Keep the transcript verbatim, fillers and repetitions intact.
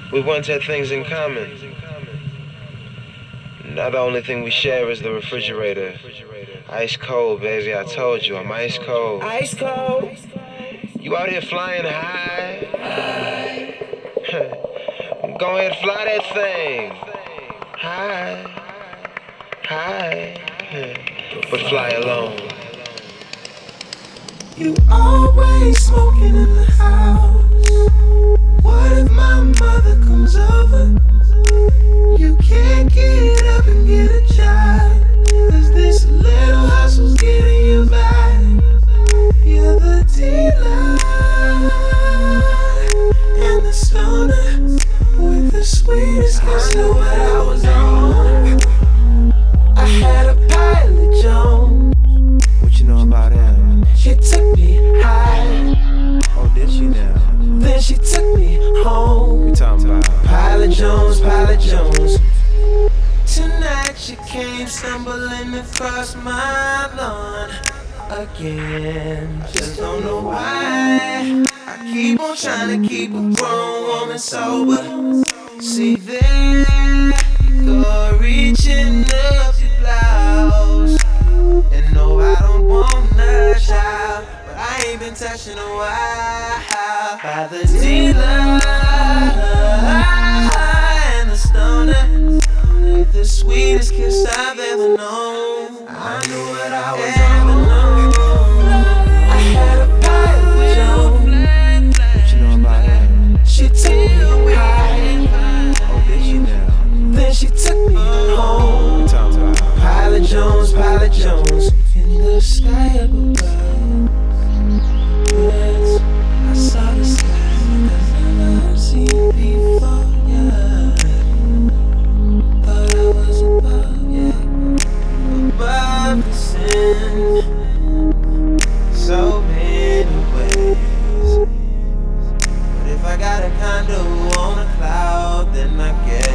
We once had things in common. Now the only thing we share is the refrigerator. Ice cold, baby, I told you, I'm ice cold. Ice cold. You out here flying high? Go ahead, fly that thing. High, high, but fly alone. You always smoking in the house. What if my mother comes over? You can't get up and get a job, 'cause this little hustle's getting you by. You're the dealer and the stoner with the sweetest kiss. I knew what I was on. I had a Pilot Jones. What you know about him? She took me high. Oh, did she now? Then she took me home. You talking about Pilot Jones, Pilot Jones. Tonight she came stumbling across my lawn again. Just don't know why. I keep on trying to keep a grown woman sober. See there, you go reaching up your blouse. And no, I don't want no child, but I ain't been touching a while. By the dealer and the stoner with the sweetest kiss I've ever known. I knew what I was on. I had a Pilot Jones. what you know about him? She took me high. Oh, did she now? Then she took me home. You talking about Pilot Jones, Pilot Jones. In the sky up above, yes, I saw the sky I've never seen before, yeah. Thought I was above, yeah, above the sin, so many ways. But if I got a condo on a cloud, then I guess